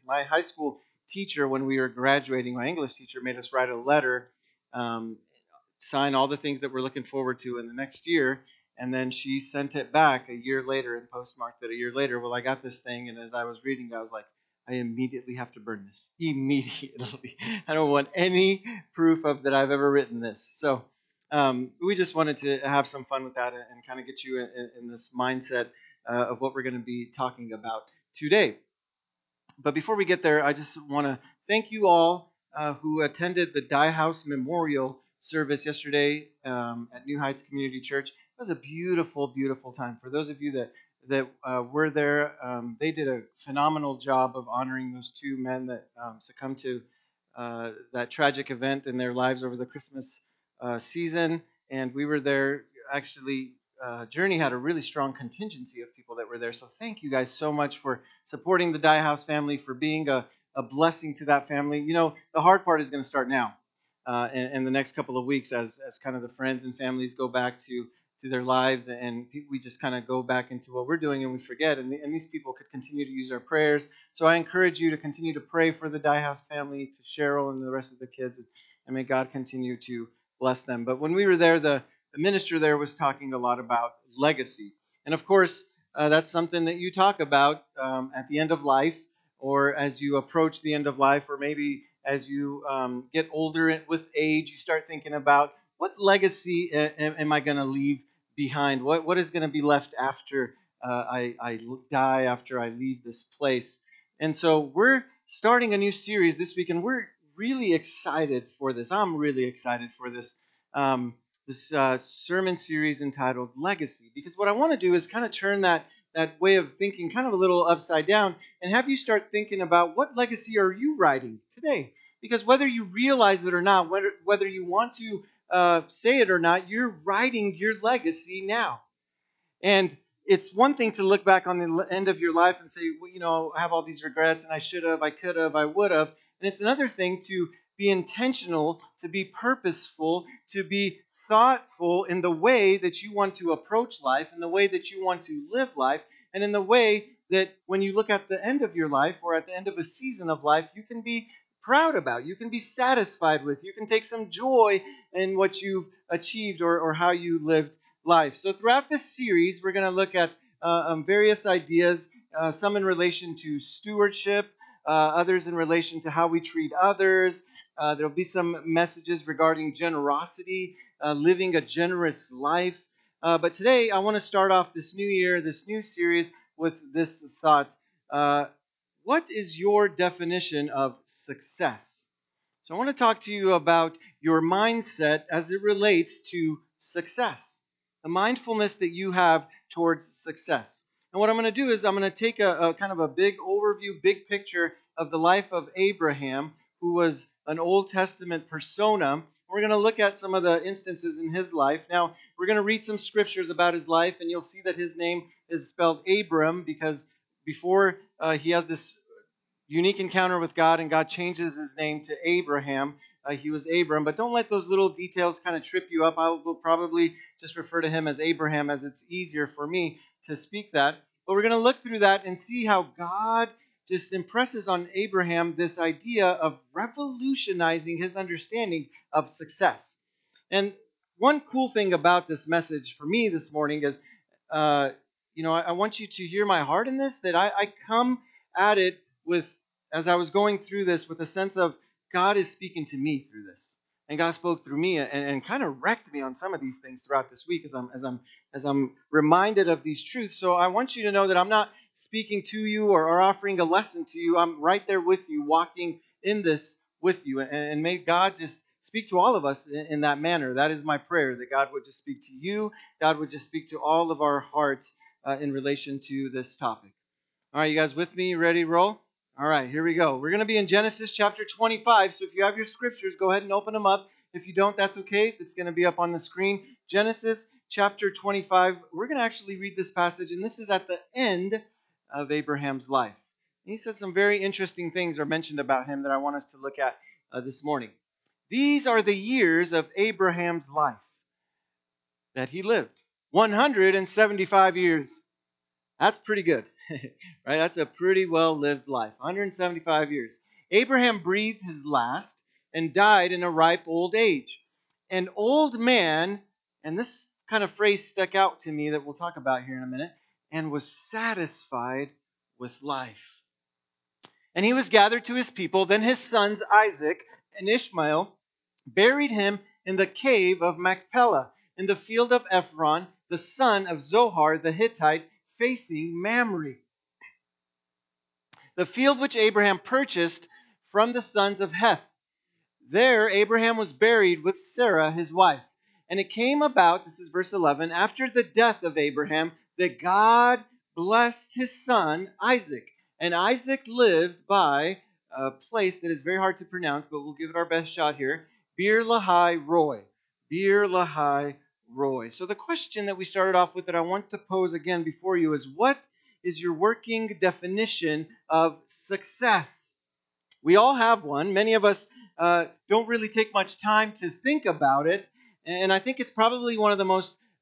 My high school teacher, when we were graduating, my English teacher made us write a letter, um, sign all the things that we're looking forward to in the next year, and then she sent it back a year later and postmarked it a year later. Well, I got this thing, and as I was reading, I was like, I immediately have to burn this. Immediately. I don't want any proof of that I've ever written this. So we just wanted to have some fun with that and kind of get you in this mindset of what we're going to be talking about today. But before we get there, I just want to thank you all who attended the Die House Memorial service yesterday at New Heights Community Church. It was a beautiful, beautiful time. For those of you that were there, they did a phenomenal job of honoring those two men that succumbed to that tragic event in their lives over the Christmas season. And we were there actually. Journey had a really strong contingency of people that were there. So thank you guys so much for supporting the Die House family, for being a blessing to that family. You know, the hard part is going to start now in the next couple of weeks as kind of the friends and families go back to their lives, and we just kind of go back into what we're doing and we forget. And these people could continue to use our prayers. So I encourage you to continue to pray for the Die House family, to Cheryl and the rest of the kids, and may God continue to bless them. But when we were there, the minister there was talking a lot about legacy. And of course, that's something that you talk about at the end of life, or as you approach the end of life, or maybe as you get older with age, you start thinking about what legacy am I going to leave behind? What is going to be left after I die, after I leave this place? And so we're starting a new series this week, and we're really excited for this. I'm really excited for this. This sermon series entitled Legacy, because what I want to do is kind of turn that way of thinking kind of a little upside down and have you start thinking about what legacy are you writing today? Because whether you realize it or not, whether you want to say it or not, you're writing your legacy now. And it's one thing to look back on the end of your life and say, well, you know, I have all these regrets and I should have, I could have, I would have. And it's another thing to be intentional, to be purposeful, to be thoughtful in the way that you want to approach life, in the way that you want to live life, and in the way that when you look at the end of your life or at the end of a season of life, you can be proud about, you can be satisfied with, you can take some joy in what you've achieved or how you lived life. So throughout this series, we're going to look at various ideas, some in relation to stewardship, others in relation to how we treat others. There'll be some messages regarding generosity, living a generous life. But today, I want to start off this new year, this new series, with this thought. What is your definition of success? So I want to talk to you about your mindset as it relates to success, the mindfulness that you have towards success. And what I'm going to do is I'm going to take a kind of a big overview, big picture of the life of Abraham, who was an Old Testament persona. We're going to look at some of the instances in his life. Now, we're going to read some scriptures about his life, and you'll see that his name is spelled Abram because before he has this unique encounter with God, and God changes his name to Abraham. He was Abram, but don't let those little details kind of trip you up. I will probably just refer to him as Abraham as it's easier for me to speak that. But we're going to look through that and see how God just impresses on Abraham this idea of revolutionizing his understanding of success. And one cool thing about this message for me this morning is, I want you to hear my heart in this, that I come at it with, as I was going through this, with a sense of God is speaking to me through this, and God spoke through me and kind of wrecked me on some of these things throughout this week as I'm reminded of these truths. So I want you to know that I'm not speaking to you or offering a lesson to you. I'm right there with you, walking in this with you, and may God just speak to all of us in that manner. That is my prayer, that God would just speak to you, God would just speak to all of our hearts in relation to this topic. All right, you guys with me? Ready, roll? All right, here we go. We're going to be in Genesis chapter 25. So if you have your scriptures, go ahead and open them up. If you don't, that's okay. It's going to be up on the screen. Genesis chapter 25. We're going to actually read this passage, and this is at the end of Abraham's life. He said some very interesting things are mentioned about him that I want us to look at this morning. These are the years of Abraham's life that he lived. 175 years. That's pretty good. Right? That's a pretty well lived life. 175 years. Abraham breathed his last and died in a ripe old age. An old man, and this kind of phrase stuck out to me that we'll talk about here in a minute, and was satisfied with life. And he was gathered to his people. Then his sons Isaac and Ishmael buried him in the cave of Machpelah, in the field of Ephron, the son of Zohar the Hittite, facing Mamre, the field which Abraham purchased from the sons of Heth. There Abraham was buried with Sarah his wife. And it came about, this is verse 11, after the death of Abraham, that God blessed his son Isaac. And Isaac lived by a place that is very hard to pronounce, but we'll give it our best shot here. Beer Lahai Roi. Beer Lahai Roi. So the question that we started off with that I want to pose again before you is, what is your working definition of success? We all have one. Many of us don't really take much time to think about it, and I think it's probably one of the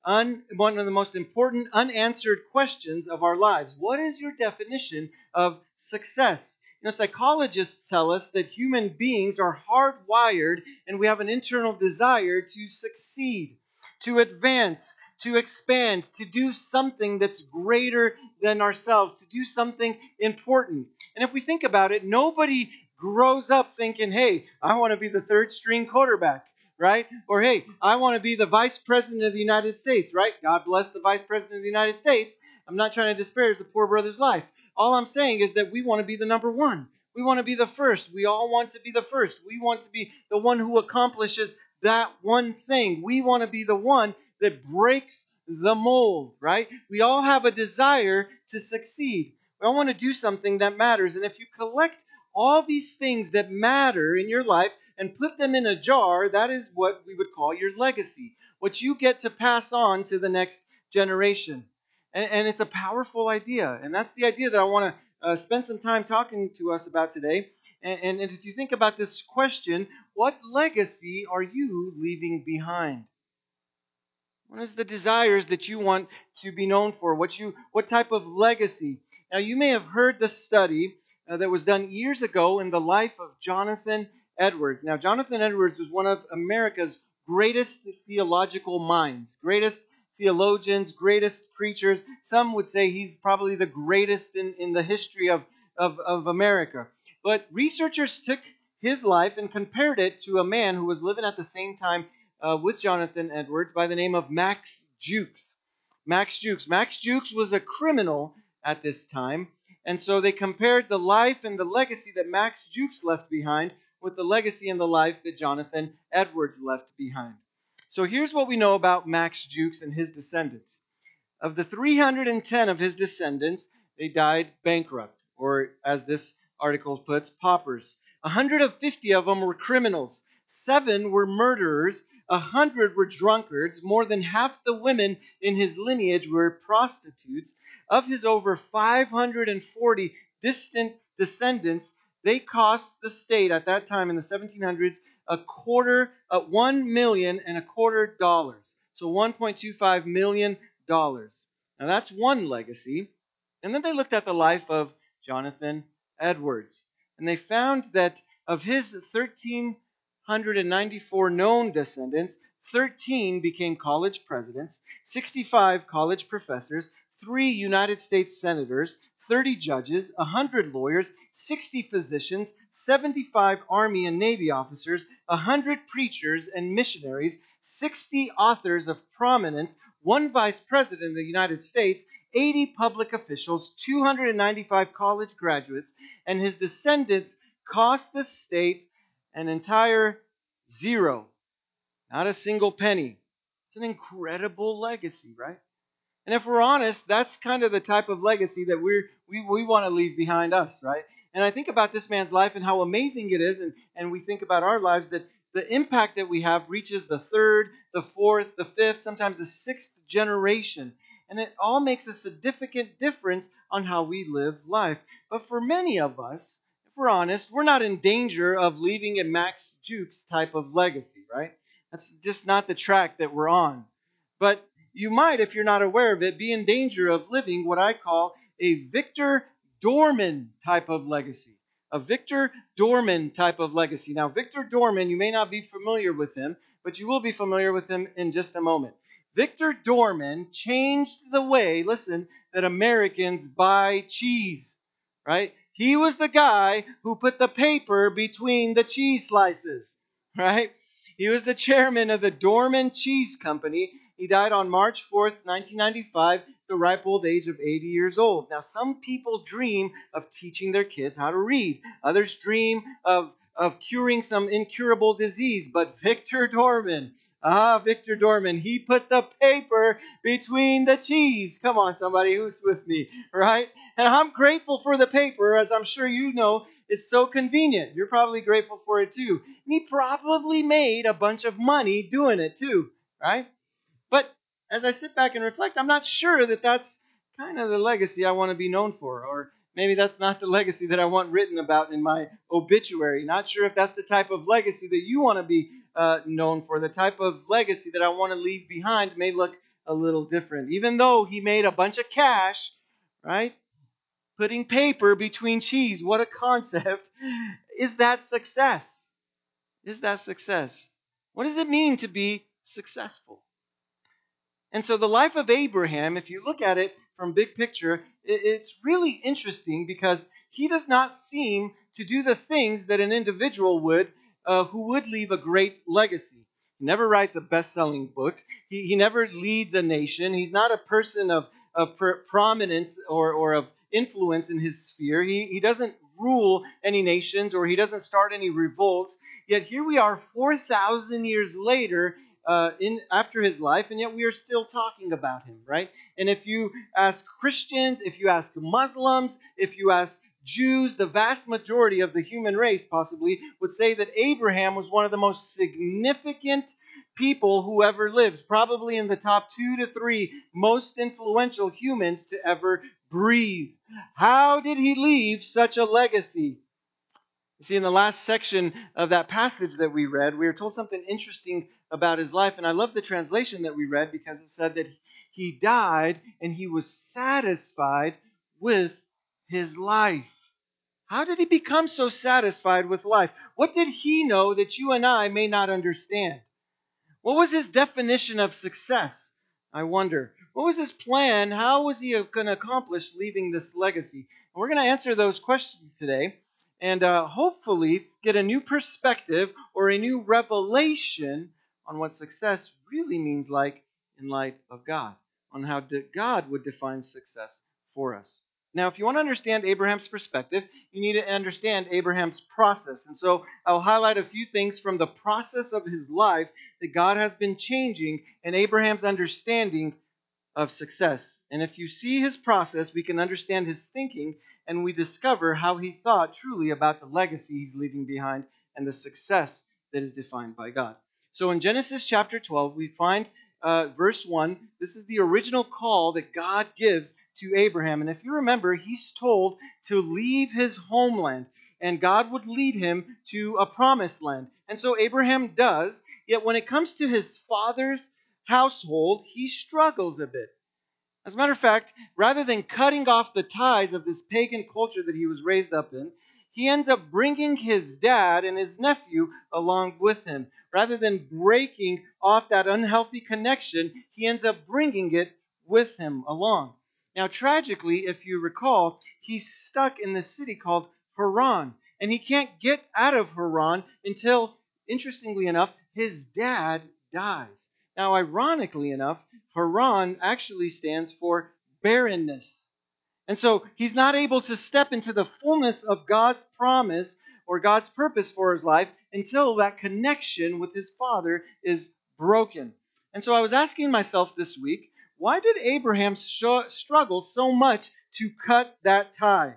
most important unanswered questions of our lives. What is your definition of success? Psychologists tell us that human beings are hardwired, and we have an internal desire to succeed, to advance, to expand, to do something that's greater than ourselves, to do something important. And if we think about it, nobody grows up thinking, hey, I want to be the third string quarterback, right? Or, hey, I want to be the vice president of the United States, right? God bless the vice president of the United States. I'm not trying to disparage the poor brother's life. All I'm saying is that we want to be the number one. We want to be the first. We all want to be the first. We want to be the one who accomplishes that one thing. We want to be the one that breaks the mold, right? We all have a desire to succeed. We all want to do something that matters. And if you collect all these things that matter in your life and put them in a jar, that is what we would call your legacy, what you get to pass on to the next generation. And it's a powerful idea. And that's the idea that I want to spend some time talking to us about today. And if you think about this question, what legacy are you leaving behind? What is the desires that you want to be known for? What type of legacy? Now, you may have heard the study that was done years ago in the life of Jonathan Edwards. Now, Jonathan Edwards was one of America's greatest theological minds, greatest theologians, greatest preachers. Some would say he's probably the greatest in the history of America. But researchers took his life and compared it to a man who was living at the same time with Jonathan Edwards by the name of Max Jukes. Max Jukes. Max Jukes was a criminal at this time, and so they compared the life and the legacy that Max Jukes left behind with the legacy and the life that Jonathan Edwards left behind. So here's what we know about Max Jukes and his descendants. Of the 310 of his descendants, they died bankrupt, or as this article puts, paupers. 150 of them were criminals. 7 were murderers. 100 were drunkards. More than half the women in his lineage were prostitutes. Of his over 540 distant descendants, they cost the state at that time in the 1700s $1,250,000. So $1.25 million. Now that's one legacy. And then they looked at the life of Jonathan Edwards. And they found that of his 1,394 known descendants, 13 became college presidents, 65 college professors, 3 United States senators, 30 judges, 100 lawyers, 60 physicians, 75 Army and Navy officers, 100 preachers and missionaries, 60 authors of prominence, 1 vice president of the United States, 80 public officials, 295 college graduates, and his descendants cost the state an entire zero. Not a single penny. It's an incredible legacy, right? And if we're honest, that's kind of the type of legacy that we want to leave behind us, right? And I think about this man's life and how amazing it is, and we think about our lives, that the impact that we have reaches the third, the fourth, the fifth, sometimes the sixth generation. And it all makes a significant difference on how we live life. But for many of us, if we're honest, we're not in danger of leaving a Max Jukes type of legacy, right? That's just not the track that we're on. But you might, if you're not aware of it, be in danger of living what I call a Victor Dorman type of legacy. A Victor Dorman type of legacy. Now, Victor Dorman, you may not be familiar with him, but you will be familiar with him in just a moment. Victor Dorman changed the way, listen, that Americans buy cheese, right? He was the guy who put the paper between the cheese slices, right? He was the chairman of the Dorman Cheese Company. He died on March 4th, 1995, the ripe old age of 80 years old. Now, some people dream of teaching their kids how to read. Others dream of curing some incurable disease. But Victor Dorman, he put the paper between the cheese. Come on, somebody who's with me, right? And I'm grateful for the paper, as I'm sure you know, it's so convenient. You're probably grateful for it too. And he probably made a bunch of money doing it too, right? But as I sit back and reflect, I'm not sure that that's kind of the legacy I want to be known for. Or maybe that's not the legacy that I want written about in my obituary. Not sure if that's the type of legacy that you want to be known for. The type of legacy that I want to leave behind may look a little different. Even though he made a bunch of cash, right? Putting paper between cheese. What a concept. Is that success? Is that success? What does it mean to be successful? And so the life of Abraham, if you look at it from big picture, it's really interesting because he does not seem to do the things that an individual would who would leave a great legacy. He never writes a best-selling book. He never leads a nation. He's not a person of prominence or of influence in his sphere. He doesn't rule any nations or he doesn't start any revolts. Yet here we are 4,000 years later in after his life, and yet we are still talking about him, right? And if you ask Christians, if you ask Muslims, if you ask Jews, the vast majority of the human race possibly would say that Abraham was one of the most significant people who ever lived, probably in the top 2 to 3 most influential humans to ever breathe. How did he leave such a legacy? You see, in the last section of that passage that we read, we were told something interesting about his life. And I love the translation that we read because it said that he died and he was satisfied with his life. How did he become so satisfied with life? What did he know that you and I may not understand? What was his definition of success? I wonder. What was his plan? How was he going to accomplish leaving this legacy? And we're going to answer those questions today and hopefully get a new perspective or a new revelation on what success really means like in light of God, on how God would define success for us. Now, if you want to understand Abraham's perspective, you need to understand Abraham's process. And so I'll highlight a few things from the process of his life that God has been changing in Abraham's understanding of success. And if you see his process, we can understand his thinking and we discover how he thought truly about the legacy he's leaving behind and the success that is defined by God. So in Genesis chapter 12, we find verse 1. This is the original call that God gives to Abraham. And if you remember, he's told to leave his homeland and God would lead him to a promised land. And so Abraham does, yet when it comes to his father's household, he struggles a bit. As a matter of fact, rather than cutting off the ties of this pagan culture that he was raised up in, he ends up bringing his dad and his nephew along with him. Rather than breaking off that unhealthy connection, he ends up bringing it with him along. Now, tragically, if you recall, he's stuck in this city called Haran, and he can't get out of Haran until, interestingly enough, his dad dies. Now, ironically enough, Haran actually stands for barrenness. And so he's not able to step into the fullness of God's promise or God's purpose for his life until that connection with his father is broken. And so I was asking myself this week, why did Abraham struggle so much to cut that tie?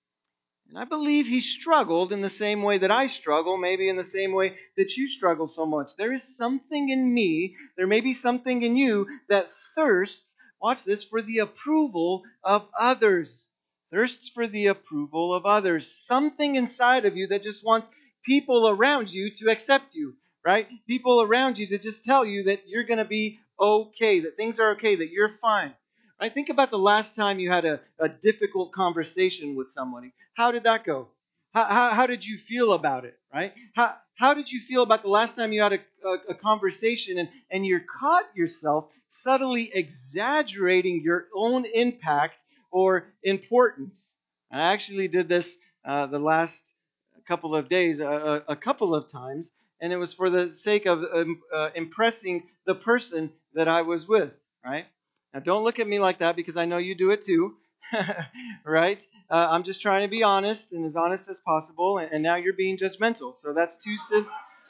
And I believe he struggled in the same way that I struggle, maybe in the same way that you struggle so much. There is something in me, there may be something in you that thirsts, watch this, for the approval of others. Thirsts for the approval of others. Something inside of you that just wants people around you to accept you, right? People around you to just tell you that you're going to be okay, that things are okay, that you're fine. Right? Think about the last time you had a difficult conversation with somebody. How did that go? How did you feel about it? Right? How did you feel about the last time you had a conversation and you caught yourself subtly exaggerating your own impact or importance? I actually did this the last couple of days, a couple of times, and it was for the sake of impressing the person that I was with, right? Now, don't look at me like that because I know you do it too, right? I'm just trying to be honest and as honest as possible, and now you're being judgmental. So that's 2 cents.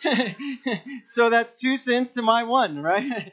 So that's 2 cents to my one, right?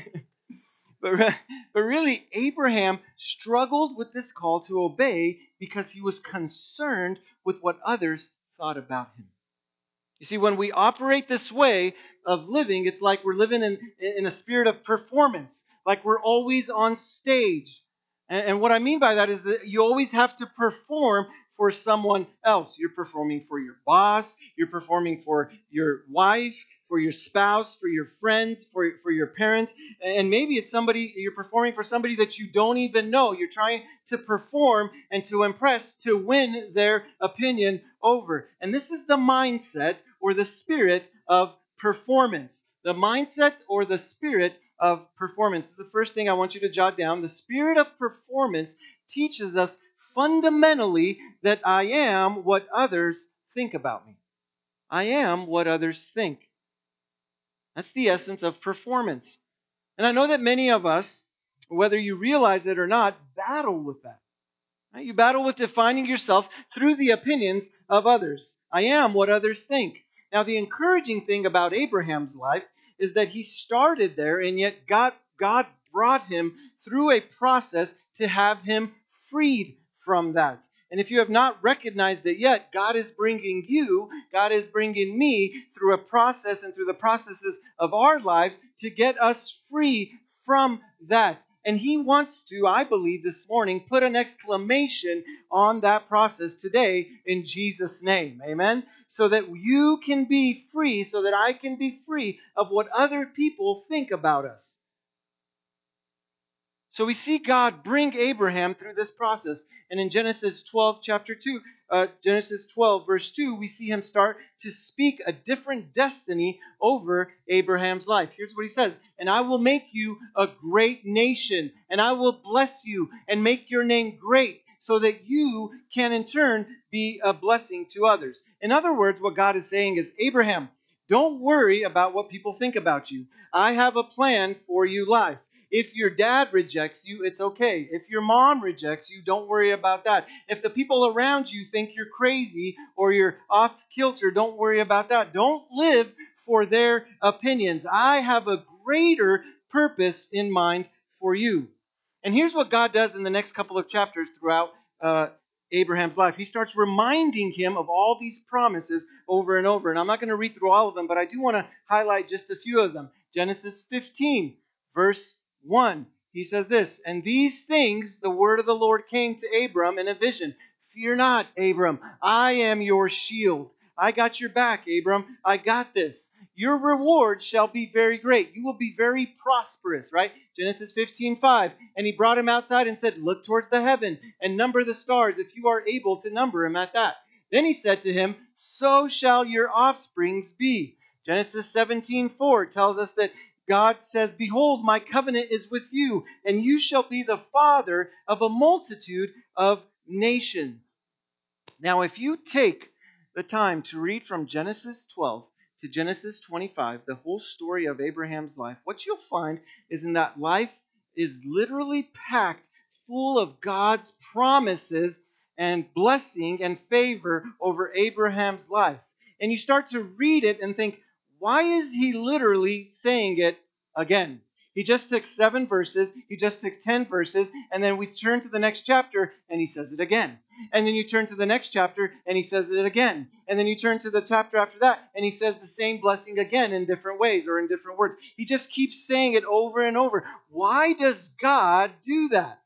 But, but really, Abraham struggled with this call to obey because he was concerned with what others thought about him. You see, when we operate this way of living, it's like we're living in a spirit of performance, like we're always on stage. And what I mean by that is that you always have to perform for someone else. You're performing for your boss, you're performing for your wife, for your spouse, for your friends, for your parents. And maybe it's somebody, you're performing for somebody that you don't even know. You're trying to perform and to impress, to win their opinion over. And this is the mindset or the spirit of performance. The mindset or the spirit of performance. This is the first thing I want you to jot down. The spirit of performance teaches us fundamentally that I am what others think about me. I am what others think. That's the essence of performance. And I know that many of us, whether you realize it or not, battle with that. Right? You battle with defining yourself through the opinions of others. I am what others think. Now, the encouraging thing about Abraham's life is that he started there, and yet God brought him through a process to have him freed from that. And if you have not recognized it yet, God is bringing you, God is bringing me through a process and through the processes of our lives to get us free from that. And He wants to, I believe, this morning, put an exclamation on that process today in Jesus' name. Amen? So that you can be free, so that I can be free of what other people think about us. So we see God bring Abraham through this process. And in Genesis 12, Genesis 12, verse 2, we see him start to speak a different destiny over Abraham's life. Here's what he says: "And I will make you a great nation, and I will bless you and make your name great, so that you can in turn be a blessing to others." In other words, what God is saying is, Abraham, don't worry about what people think about you. I have a plan for your life. If your dad rejects you, it's okay. If your mom rejects you, don't worry about that. If the people around you think you're crazy or you're off kilter, don't worry about that. Don't live for their opinions. I have a greater purpose in mind for you. And here's what God does in the next couple of chapters throughout Abraham's life. He starts reminding him of all these promises over and over. And I'm not going to read through all of them, but I do want to highlight just a few of them. Genesis 15, verse 1. He says this: "And these things the word of the Lord came to Abram in a vision. Fear not, Abram. I am your shield. I got your back, Abram. I got this. Your reward shall be very great. You will be very prosperous," right? Genesis 15:5. "And he brought him outside and said, Look towards the heaven and number the stars, if you are able to number him at that. Then he said to him, So shall your offsprings be." Genesis 17:4 tells us that God says, "Behold, my covenant is with you, and you shall be the father of a multitude of nations." Now, if you take the time to read from Genesis 12 to Genesis 25, the whole story of Abraham's life, what you'll find is in that life is literally packed full of God's promises and blessing and favor over Abraham's life. And you start to read it and think, why is he literally saying it again? He just took 7 verses, he just took 10 verses, and then we turn to the next chapter and he says it again. And then you turn to the next chapter and he says it again. And then you turn to the chapter after that and he says the same blessing again in different ways or in different words. He just keeps saying it over and over. Why does God do that?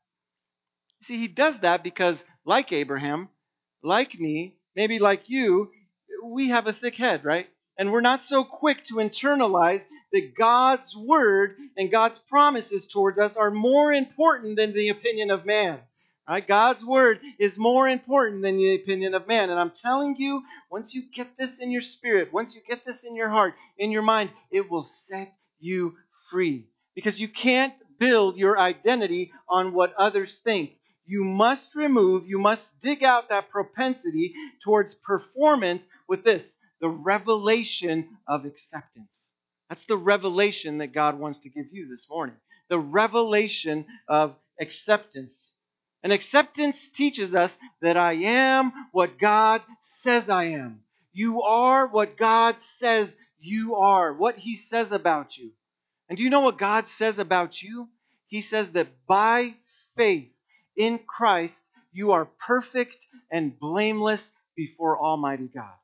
See, he does that because, like Abraham, like me, maybe like you, we have a thick head, right? And we're not so quick to internalize that God's word and God's promises towards us are more important than the opinion of man. Right? God's word is more important than the opinion of man. And I'm telling you, once you get this in your spirit, once you get this in your heart, in your mind, it will set you free. Because you can't build your identity on what others think. You must dig out that propensity towards performance with this, the revelation of acceptance. That's the revelation that God wants to give you this morning. The revelation of acceptance. And acceptance teaches us that I am what God says I am. You are what God says you are, what He says about you. And do you know what God says about you? He says that by faith in Christ, you are perfect and blameless before Almighty God.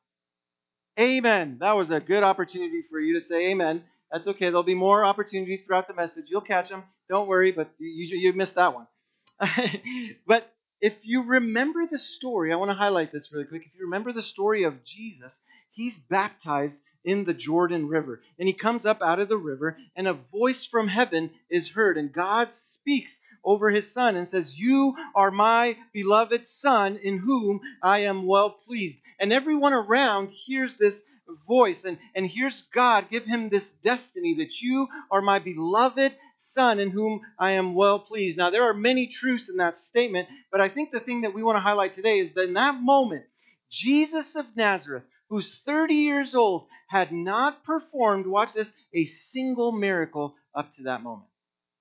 Amen. That was a good opportunity for you to say amen. That's okay. There'll be more opportunities throughout the message. You'll catch them. Don't worry, but you missed that one. But if you remember the story, I want to highlight this really quick. If you remember the story of Jesus, he's baptized in the Jordan River. And he comes up out of the river, and a voice from heaven is heard. And God speaks over his son and says, "You are my beloved son in whom I am well pleased." And everyone around hears this voice and hears God give him this destiny that you are my beloved son in whom I am well pleased. Now, there are many truths in that statement, but I think the thing that we want to highlight today is that in that moment, Jesus of Nazareth, who's 30 years old, had not performed, watch this, a single miracle up to that moment.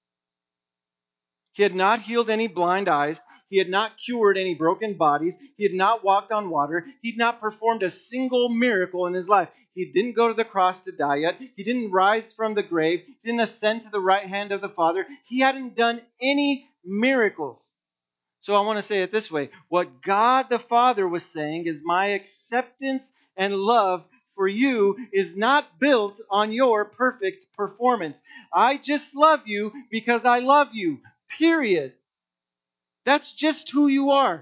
He had not healed any blind eyes. He had not cured any broken bodies. He had not walked on water. He'd not performed a single miracle in his life. He didn't go to the cross to die yet. He didn't rise from the grave. He didn't ascend to the right hand of the Father. He hadn't done any miracles. So I want to say it this way. What God the Father was saying is my acceptance and love for you is not built on your perfect performance. I just love you because I love you. Period. That's just who you are.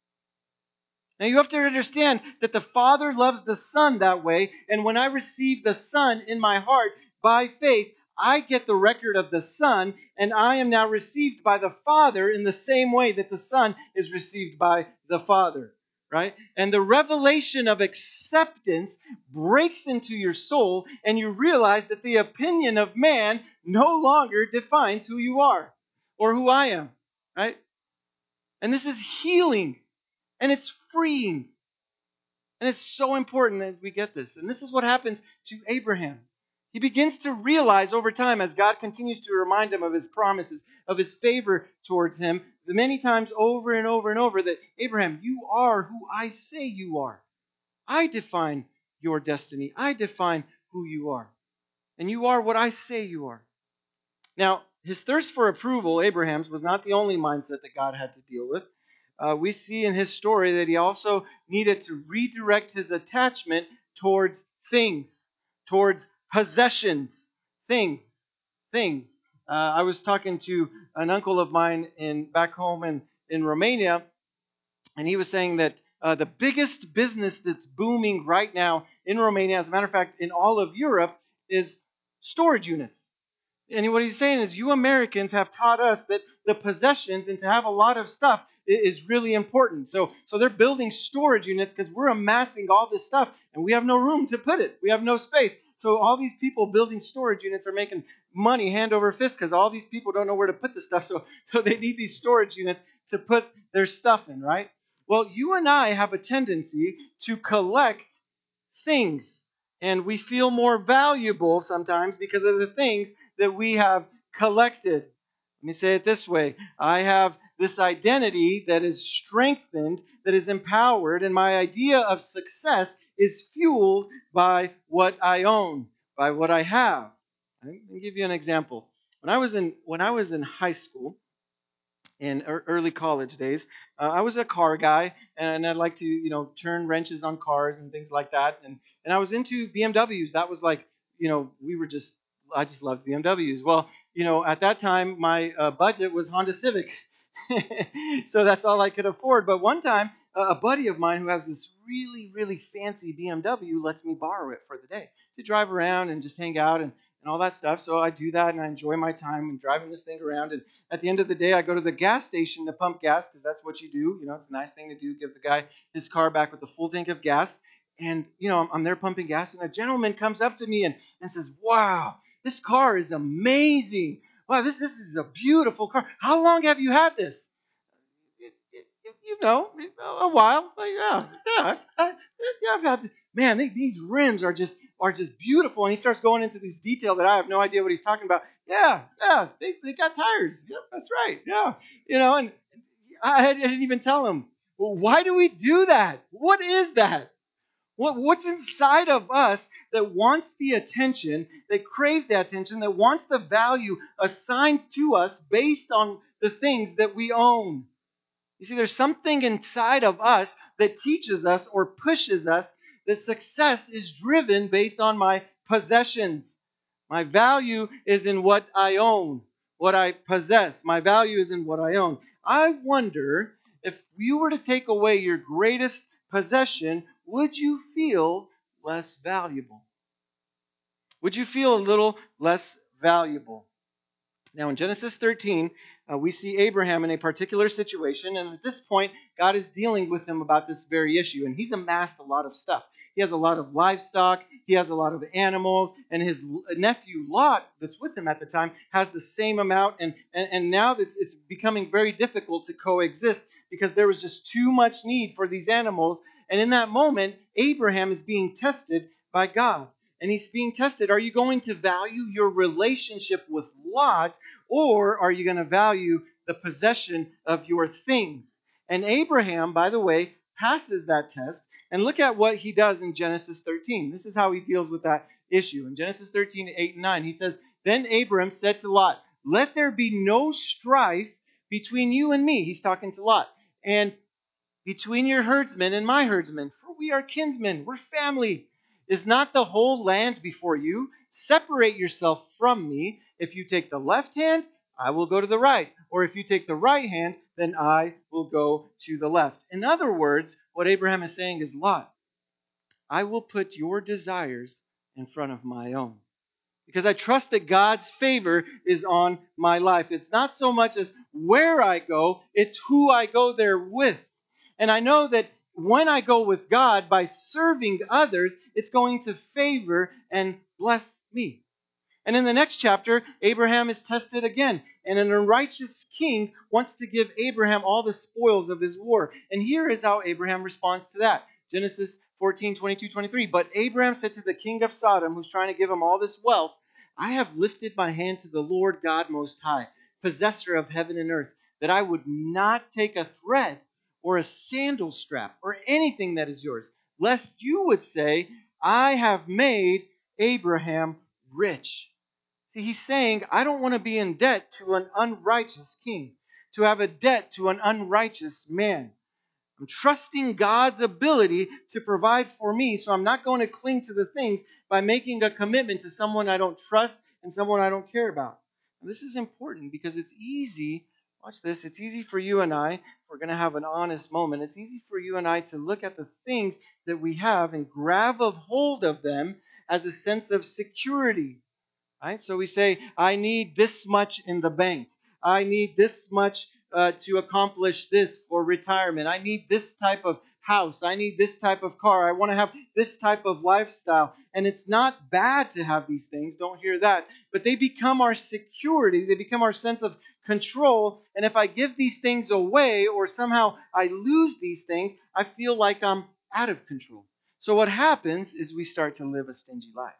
Now you have to understand that the Father loves the Son that way, and when I receive the Son in my heart by faith, I get the record of the Son, and I am now received by the Father in the same way that the Son is received by the Father. Right? And the revelation of acceptance breaks into your soul, and you realize that the opinion of man no longer defines who you are or who I am. Right? And this is healing. And it's freeing. And it's so important that we get this. And this is what happens to Abraham. He begins to realize over time, as God continues to remind him of his promises, of his favor towards him, many times over and over and over, that Abraham, you are who I say you are. I define your destiny. I define who you are. And you are what I say you are. Now, his thirst for approval, Abraham's, was not the only mindset that God had to deal with. We see in his story that he also needed to redirect his attachment towards things, towards possessions, things. I was talking to an uncle of mine back home in Romania, and he was saying that the biggest business that's booming right now in Romania, as a matter of fact, in all of Europe, is storage units. And what he's saying is, you Americans have taught us that the possessions and to have a lot of stuff is really important. So they're building storage units because we're amassing all this stuff and we have no room to put it. We have no space. So all these people building storage units are making money hand over fist because all these people don't know where to put the stuff. So they need these storage units to put their stuff in, right? Well, you and I have a tendency to collect things. And we feel more valuable sometimes because of the things that we have collected. Let me say it this way. I have this identity that is strengthened, that is empowered, and my idea of success is fueled by what I own, by what I have. Let me give you an example. When I was in high school, in early college days, I was a car guy, and I'd like to, turn wrenches on cars and things like that. And I was into BMWs. That was like, I just loved BMWs. Well, at that time, my budget was Honda Civic. So that's all I could afford. But one time, a buddy of mine who has this really, really fancy BMW lets me borrow it for the day to drive around and just hang out and all that stuff. So I do that, and I enjoy my time and driving this thing around. And at the end of the day, I go to the gas station to pump gas because that's what you do. It's a nice thing to do, give the guy his car back with a full tank of gas. And, I'm there pumping gas, and a gentleman comes up to me and says, "Wow, this car is amazing. Wow, this is a beautiful car. How long have you had this?" A while. Like, I've had. Man, these rims are just beautiful. And he starts going into these detail that I have no idea what he's talking about. Yeah, they got tires. Yep, that's right. Yeah, and I didn't even tell him. Well, why do we do that? What is that? What's inside of us that wants the attention, that craves the attention, that wants the value assigned to us based on the things that we own? You see, there's something inside of us that teaches us or pushes us that success is driven based on my possessions. My value is in what I own, what I possess. My value is in what I own. I wonder if you were to take away your greatest possession, would you feel less valuable? Would you feel a little less valuable? Now, in Genesis 13, we see Abraham in a particular situation, and at this point, God is dealing with him about this very issue, and he's amassed a lot of stuff. He has a lot of livestock, he has a lot of animals, and his nephew Lot, that's with him at the time, has the same amount, and now it's becoming very difficult to coexist because there was just too much need for these animals, and in that moment, Abraham is being tested by God. And he's being tested. Are you going to value your relationship with Lot, or are you going to value the possession of your things? And Abraham, by the way, passes that test. And look at what he does in Genesis 13. This is how he deals with that issue. In Genesis 13, 8 and 9, he says, "Then Abram said to Lot, 'Let there be no strife between you and me.'" He's talking to Lot. "And between your herdsmen and my herdsmen, for we are kinsmen, we're family. Is not the whole land before you? Separate yourself from me. If you take the left hand, I will go to the right. Or if you take the right hand, then I will go to the left." In other words, what Abraham is saying is, Lot, I will put your desires in front of my own. Because I trust that God's favor is on my life. It's not so much as where I go, it's who I go there with. And I know that when I go with God by serving others, it's going to favor and bless me. And in the next chapter, Abraham is tested again. And an unrighteous king wants to give Abraham all the spoils of his war. And here is how Abraham responds to that. Genesis 14, 22, 23. "But Abraham said to the king of Sodom, who's trying to give him all this wealth, 'I have lifted my hand to the Lord God Most High, possessor of heaven and earth, that I would not take a thread or a sandal strap or anything that is yours, lest you would say, I have made Abraham rich.'" See, he's saying, I don't want to be in debt to an unrighteous king, to have a debt to an unrighteous man. I'm trusting God's ability to provide for me, so I'm not going to cling to the things by making a commitment to someone I don't trust and someone I don't care about. And this is important because it's easy, watch this, it's easy for you and I, if we're going to have an honest moment, it's easy for you and I to look at the things that we have and grab a hold of them as a sense of security. Right? So we say, I need this much in the bank. I need this much to accomplish this for retirement. I need this type of house. I need this type of car. I want to have this type of lifestyle. And it's not bad to have these things. Don't hear that. But they become our security. They become our sense of control. And if I give these things away or somehow I lose these things, I feel like I'm out of control. So what happens is we start to live a stingy life.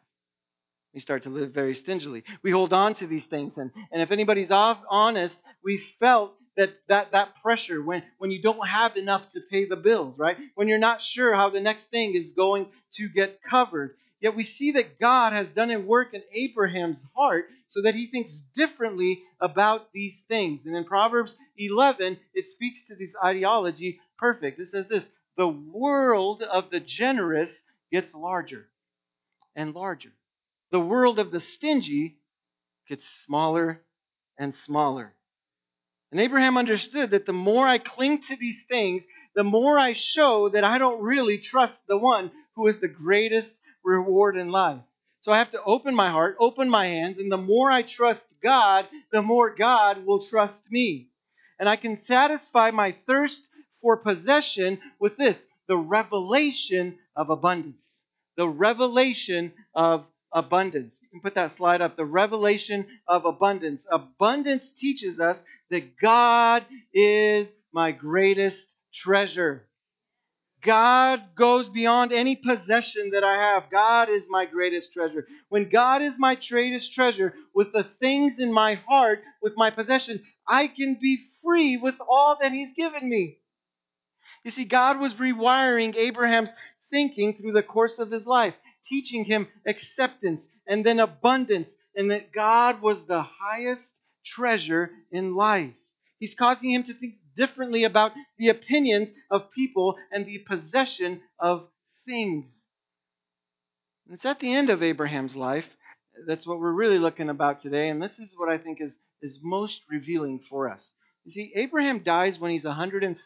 We start to live very stingily. We hold on to these things. And if anybody's honest, we felt that pressure when you don't have enough to pay the bills, right? When you're not sure how the next thing is going to get covered. Yet we see that God has done a work in Abraham's heart so that he thinks differently about these things. And in Proverbs 11, it speaks to this ideology perfect. It says this, the world of the generous gets larger and larger. The world of the stingy gets smaller and smaller. And Abraham understood that the more I cling to these things, the more I show that I don't really trust the one who is the greatest reward in life. So I have to open my heart, open my hands, and the more I trust God, the more God will trust me. And I can satisfy my thirst for possession with this, the revelation of abundance. The revelation of abundance. You can put that slide up. The revelation of abundance. Abundance teaches us that God is my greatest treasure. God goes beyond any possession that I have. God is my greatest treasure. When God is my greatest treasure, with the things in my heart, with my possession, I can be free with all that He's given me. You see, God was rewiring Abraham's thinking through the course of his life, teaching him acceptance and then abundance, and that God was the highest treasure in life. He's causing him to think differently about the opinions of people and the possession of things. And it's at the end of Abraham's life. That's what we're really looking about today, and this is what I think is most revealing for us. You see, Abraham dies when he's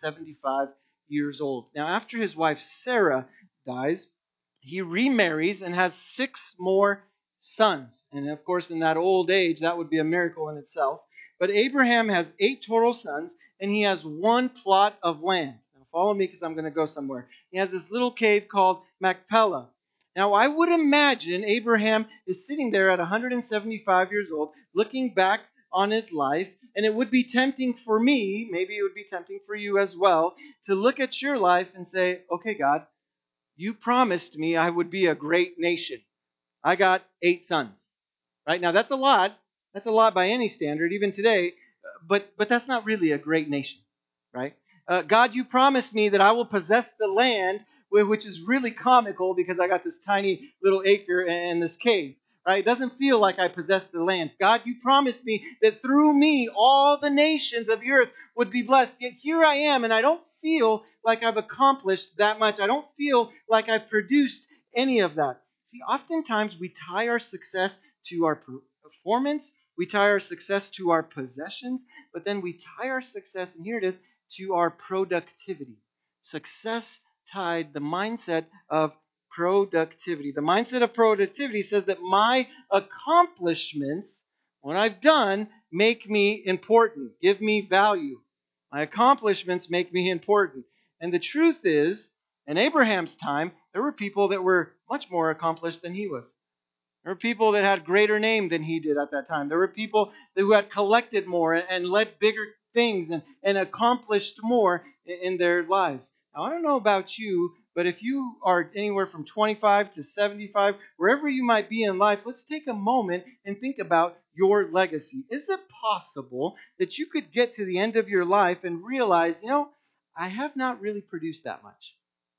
175 years old. Now, after his wife Sarah dies, he remarries and has 6 more sons. And of course, in that old age, that would be a miracle in itself. But Abraham has 8 total sons, and he has 1 plot of land. Now, follow me because I'm going to go somewhere. He has this little cave called Machpelah. Now, I would imagine Abraham is sitting there at 175 years old, looking back on his life, and it would be tempting for me, maybe it would be tempting for you as well, to look at your life and say, okay, God, you promised me I would be a great nation. I got 8 sons. Right? Now, that's a lot. That's a lot by any standard, even today, but that's not really a great nation. Right? God, you promised me that I will possess the land, which is really comical because I got this tiny little acre and this cave. Right? It doesn't feel like I possess the land. God, you promised me that through me all the nations of the earth would be blessed. Yet here I am, and I don't feel like I've accomplished that much. I don't feel like I've produced any of that. See, oftentimes we tie our success to our performance, we tie our success to our possessions, but then we tie our success, and here it is, to our productivity. Success tied the mindset of productivity. The mindset of productivity says that my accomplishments, what I've done, make me important, give me value. My accomplishments make me important. And the truth is, in Abraham's time, there were people that were much more accomplished than he was. There were people that had greater name than he did at that time. There were people who had collected more and led bigger things and accomplished more in their lives. Now, I don't know about you, but if you are anywhere from 25 to 75, wherever you might be in life, let's take a moment and think about your legacy. Is it possible that you could get to the end of your life and realize, I have not really produced that much?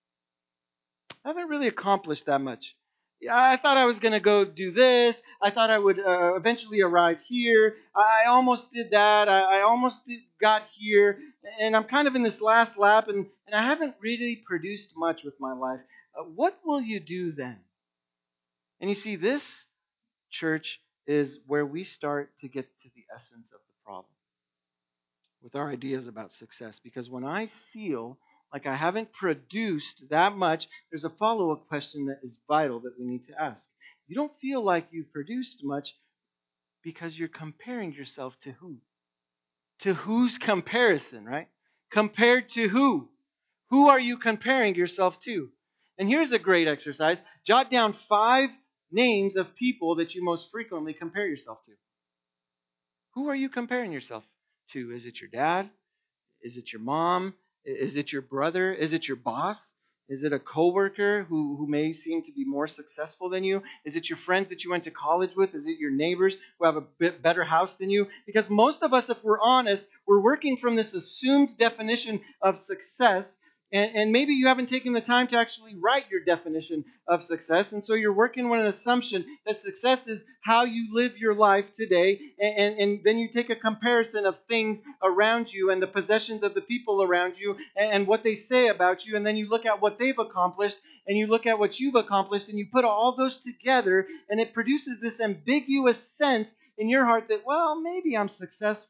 I haven't really accomplished that much. Yeah, I thought I was going to go do this. I thought I would eventually arrive here. I almost did that. I almost got here. And I'm kind of in this last lap, and I haven't really produced much with my life. What will you do then? And you see, this, church, is where we start to get to the essence of the problem with our ideas about success. Because when I feel like I haven't produced that much, there's a follow-up question that is vital that we need to ask. You don't feel like you've produced much because you're comparing yourself to who? To whose comparison, right? Compared to who? Who are you comparing yourself to? And here's a great exercise. Jot down 5 names of people that you most frequently compare yourself to. Who are you comparing yourself to? Is it your dad? Is it your mom? Is it your brother? Is it your boss? Is it a coworker who may seem to be more successful than you? Is it your friends that you went to college with? Is it your neighbors who have a bit better house than you? Because most of us, if we're honest, we're working from this assumed definition of success. And maybe you haven't taken the time to actually write your definition of success. And so you're working with an assumption that success is how you live your life today. And then you take a comparison of things around you and the possessions of the people around you and what they say about you. And then you look at what they've accomplished and you look at what you've accomplished and you put all those together and it produces this ambiguous sense in your heart that, well, maybe I'm successful,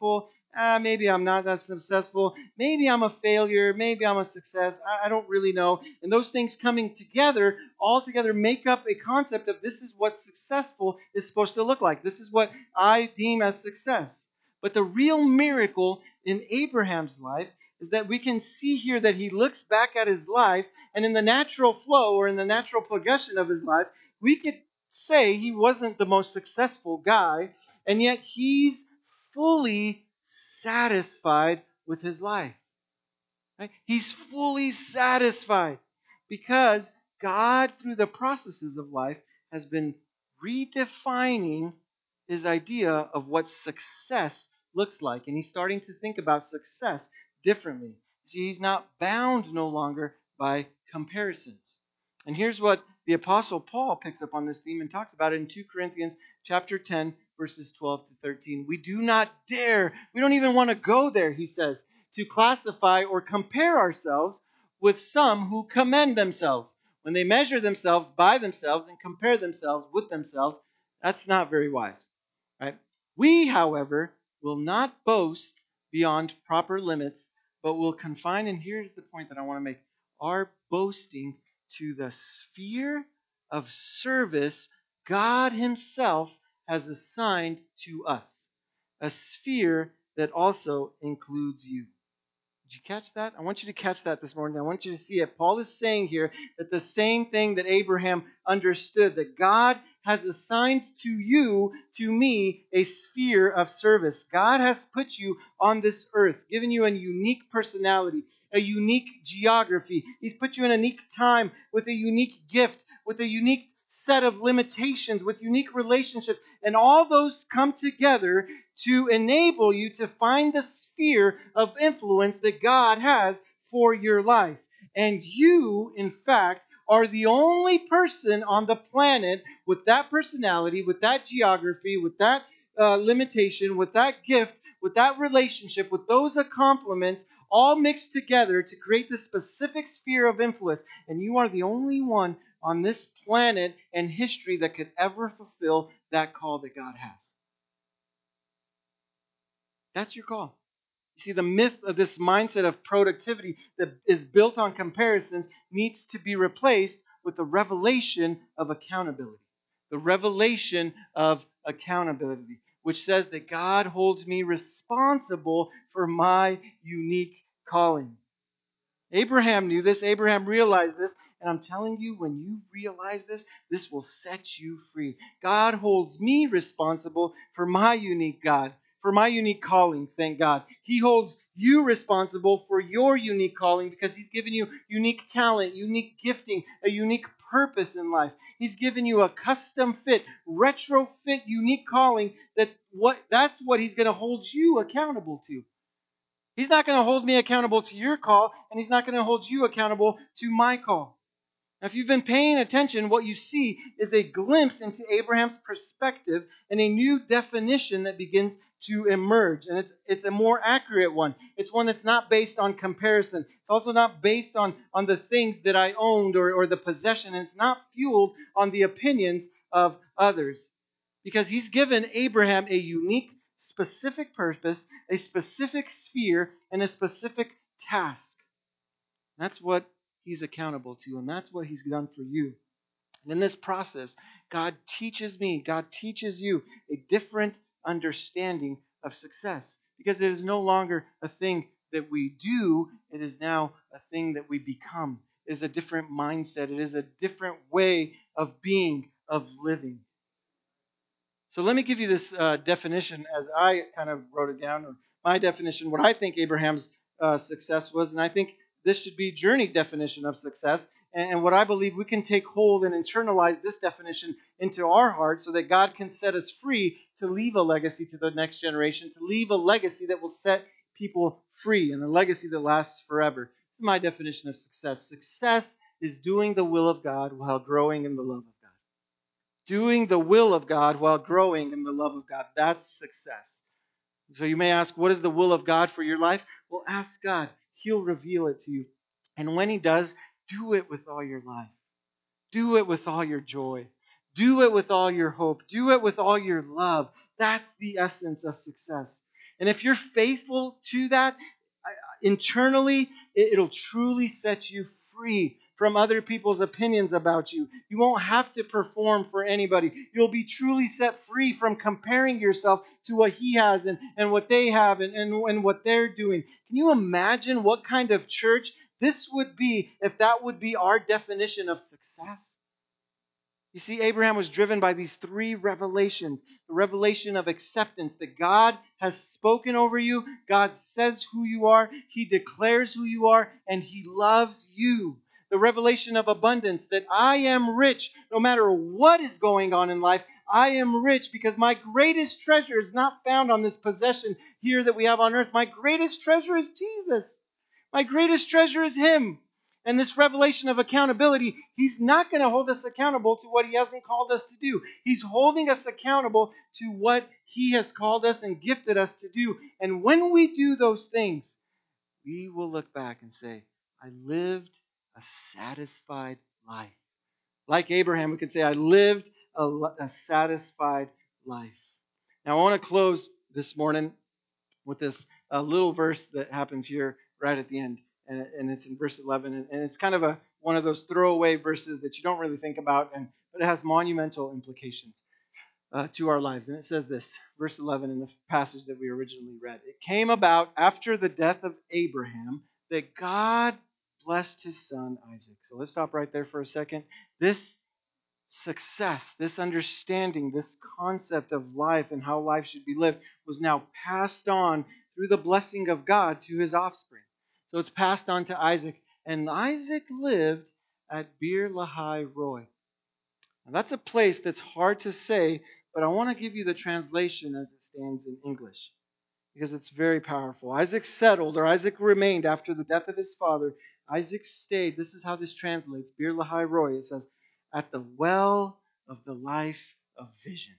Maybe I'm not that successful. Maybe I'm a failure. Maybe I'm a success. I don't really know. And those things coming together, all together, make up a concept of this is what successful is supposed to look like. This is what I deem as success. But the real miracle in Abraham's life is that we can see here that he looks back at his life, and in the natural flow or in the natural progression of his life, we could say he wasn't the most successful guy, and yet he's fully satisfied with his life. Right? He's fully satisfied because God, through the processes of life, has been redefining his idea of what success looks like. And he's starting to think about success differently. See, he's not bound no longer by comparisons. And here's what the Apostle Paul picks up on this theme and talks about it in 2 Corinthians chapter 10, verses 12 to 13. We do not dare, we don't even want to go there, he says, to classify or compare ourselves with some who commend themselves. When they measure themselves by themselves and compare themselves with themselves, that's not very wise. Right? We, however, will not boast beyond proper limits, but will confine, and here's the point that I want to make, our boasting to the sphere of service God Himself has assigned to us. A sphere that also includes you. Did you catch that? I want you to catch that this morning. I want you to see it. Paul is saying here that the same thing that Abraham understood, that God has assigned to you, to me, a sphere of service. God has put you on this earth, given you a unique personality, a unique geography. He's put you in a unique time with a unique gift, with a unique set of limitations, with unique relationships. And all those come together to enable you to find the sphere of influence that God has for your life. And you, in fact, are the only person on the planet with that personality, with that geography, with that limitation, with that gift, with that relationship, with those accomplishments, all mixed together to create this specific sphere of influence. And you are the only one on this planet and history that could ever fulfill that call that God has. That's your call. You see, the myth of this mindset of productivity that is built on comparisons needs to be replaced with the revelation of accountability. The revelation of accountability, which says that God holds me responsible for my unique calling. Abraham knew this. Abraham realized this. And I'm telling you, when you realize this, this will set you free. God holds me responsible for my unique God, for my unique calling, thank God. He holds you responsible for your unique calling because He's given you unique talent, unique gifting, a unique purpose in life. He's given you a custom fit, retrofit, unique calling that's what He's going to hold you accountable to. He's not going to hold me accountable to your call, and He's not going to hold you accountable to my call. Now, if you've been paying attention, what you see is a glimpse into Abraham's perspective and a new definition that begins to emerge. And it's a more accurate one. It's one that's not based on comparison. It's also not based on the things that I owned or the possession. And it's not fueled on the opinions of others. Because He's given Abraham a unique, specific purpose, a specific sphere, and a specific task. That's what He's accountable to, and that's what He's done for you. And in this process, God teaches me, God teaches you a different understanding of success. Because it is no longer a thing that we do, it is now a thing that we become. It is a different mindset, it is a different way of being, of living. So let me give you this definition as I kind of wrote it down, or my definition, what I think Abraham's success was, and I think this should be Journey's definition of success, and what I believe we can take hold and internalize this definition into our hearts so that God can set us free to leave a legacy to the next generation, to leave a legacy that will set people free, and a legacy that lasts forever. My definition of success. Success is doing the will of God while growing in the love of God. Doing the will of God while growing in the love of God. That's success. So you may ask, what is the will of God for your life? Well, ask God. He'll reveal it to you. And when He does, do it with all your life. Do it with all your joy. Do it with all your hope. Do it with all your love. That's the essence of success. And if you're faithful to that, internally, it'll truly set you free from other people's opinions about you. You won't have to perform for anybody. You'll be truly set free from comparing yourself to what he has and what they have and what they're doing. Can you imagine what kind of church this would be if that would be our definition of success? You see, Abraham was driven by these three revelations. The revelation of acceptance, that God has spoken over you, God says who you are, He declares who you are, and He loves you. The revelation of abundance, that I am rich no matter what is going on in life. I am rich because my greatest treasure is not found on this possession here that we have on earth. My greatest treasure is Jesus. My greatest treasure is Him. And this revelation of accountability, He's not going to hold us accountable to what He hasn't called us to do. He's holding us accountable to what He has called us and gifted us to do. And when we do those things, we will look back and say, I lived a satisfied life. Like Abraham, we could say, I lived a satisfied life. Now, I want to close this morning with this little verse that happens here right at the end. And it's in verse 11. And it's kind of one of those throwaway verses that you don't really think about, but it has monumental implications to our lives. And it says this, verse 11 in the passage that we originally read. It came about after the death of Abraham that God blessed his son Isaac. So let's stop right there for a second. This success, this understanding, this concept of life and how life should be lived was now passed on through the blessing of God to his offspring. So it's passed on to Isaac. And Isaac lived at Beer Lahai Roi. Now that's a place that's hard to say, but I want to give you the translation as it stands in English, because it's very powerful. Isaac settled, or Isaac remained after the death of his father. Isaac stayed. This is how this translates. Bir Lahai Roi. It says, at the well of the life of vision.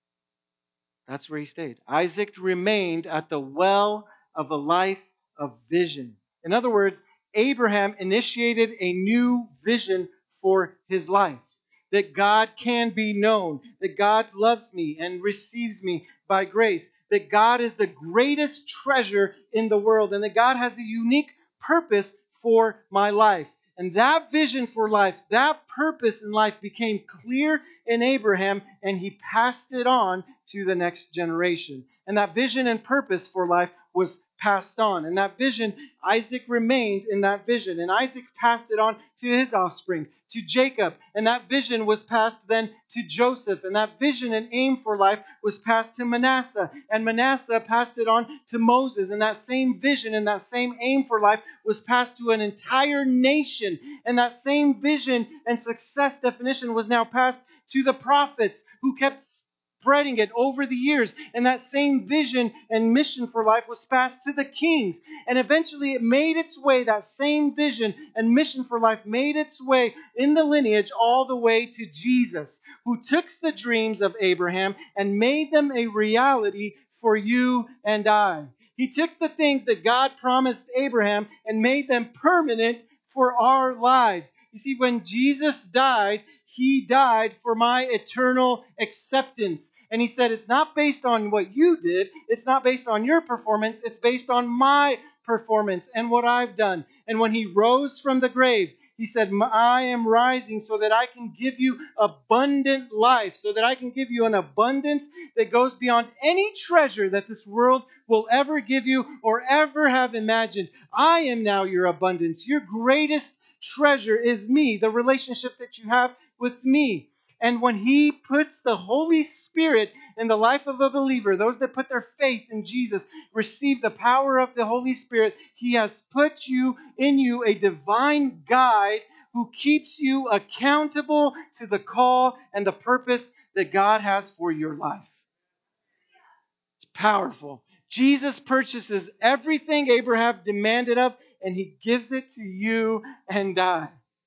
That's where he stayed. Isaac remained at the well of the life of vision. In other words, Abraham initiated a new vision for his life. That God can be known, that God loves me and receives me by grace, that God is the greatest treasure in the world, and that God has a unique purpose for my life. And that vision for life, that purpose in life became clear in Abraham, and he passed it on to the next generation. And that vision and purpose for life was passed on. And that vision, Isaac remained in that vision. And Isaac passed it on to his offspring, to Jacob. And that vision was passed then to Joseph. And that vision and aim for life was passed to Manasseh. And Manasseh passed it on to Moses. And that same vision and that same aim for life was passed to an entire nation. And that same vision and success definition was now passed to the prophets, who kept spreading it over the years. And that same vision and mission for life was passed to the kings. And eventually it made its way, that same vision and mission for life made its way in the lineage all the way to Jesus, who took the dreams of Abraham and made them a reality for you and I. He took the things that God promised Abraham and made them permanent for our lives. You see, when Jesus died, He died for my eternal acceptance. And He said, it's not based on what you did. It's not based on your performance. It's based on my performance and what I've done. And when He rose from the grave, He said, I am rising so that I can give you abundant life, so that I can give you an abundance that goes beyond any treasure that this world will ever give you or ever have imagined. I am now your abundance. Your greatest treasure is me, the relationship that you have with me. And when He puts the Holy Spirit in the life of a believer, those that put their faith in Jesus receive the power of the Holy Spirit. He has put in you a divine guide who keeps you accountable to the call and the purpose that God has for your life. It's powerful. Jesus purchases everything Abraham demanded of, and He gives it to you and I.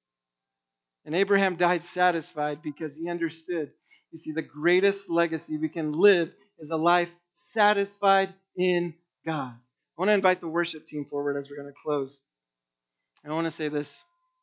And Abraham died satisfied because he understood. You see, the greatest legacy we can live is a life satisfied in God. I want to invite the worship team forward as we're going to close. And I want to say this.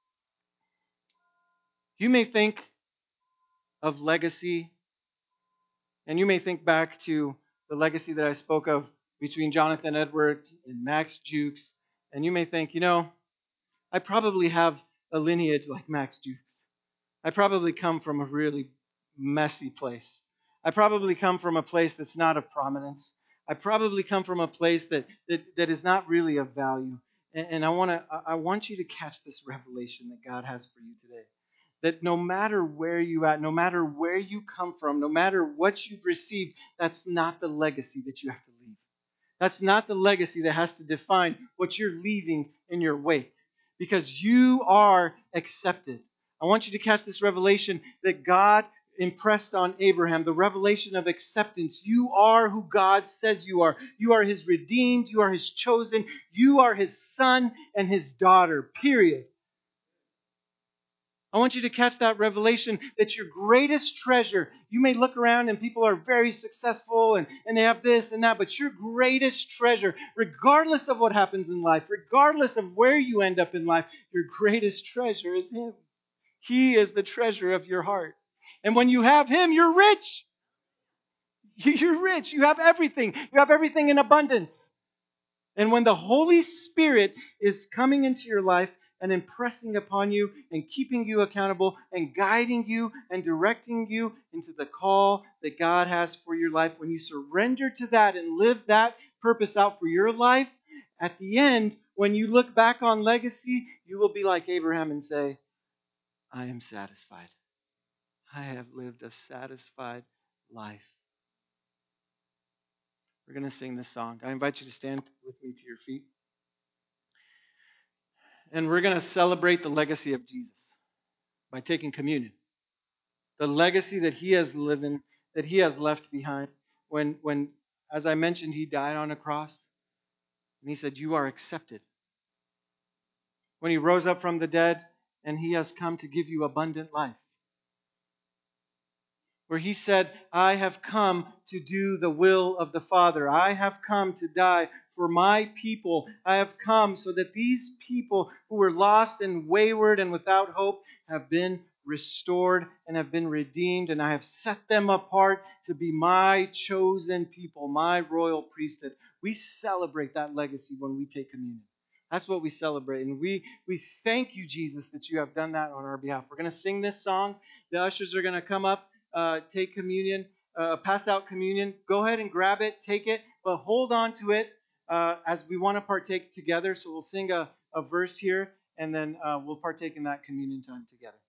You may think of legacy, and you may think back to the legacy that I spoke of between Jonathan Edwards and Max Jukes. And you may think, I probably have a lineage like Max Jukes. I probably come from a really messy place. I probably come from a place that's not of prominence. I probably come from a place that is not really of value. And I want you to catch this revelation that God has for you today. That no matter where you at, no matter where you come from, no matter what you've received, that's not the legacy that you have to leave. That's not the legacy that has to define what you're leaving in your wake. Because you are accepted. I want you to catch this revelation that God impressed on Abraham, the revelation of acceptance. You are who God says you are. You are His redeemed. You are His chosen. You are His son and His daughter, period. I want you to catch that revelation that your greatest treasure, you may look around and people are very successful and they have this and that, but your greatest treasure, regardless of what happens in life, regardless of where you end up in life, your greatest treasure is Him. He is the treasure of your heart. And when you have Him, you're rich. You're rich. You have everything. You have everything in abundance. And when the Holy Spirit is coming into your life and impressing upon you and keeping you accountable and guiding you and directing you into the call that God has for your life, when you surrender to that and live that purpose out for your life, at the end, when you look back on legacy, you will be like Abraham and say, I am satisfied. I have lived a satisfied life. We're going to sing this song. I invite you to stand with me to your feet. And we're going to celebrate the legacy of Jesus by taking communion. The legacy that He has lived in, that He has left behind. When, as I mentioned, He died on a cross, and He said, you are accepted. When He rose up from the dead, and He has come to give you abundant life. Where He said, I have come to do the will of the Father. I have come to die for my people. I have come so that these people who were lost and wayward and without hope have been restored and have been redeemed, and I have set them apart to be my chosen people, my royal priesthood. We celebrate that legacy when we take communion. That's what we celebrate. And we thank you, Jesus, that you have done that on our behalf. We're going to sing this song. The ushers are going to come up, take communion, pass out communion. Go ahead and grab it, take it, but hold on to it as we want to partake together. So we'll sing a verse here, and then we'll partake in that communion time together.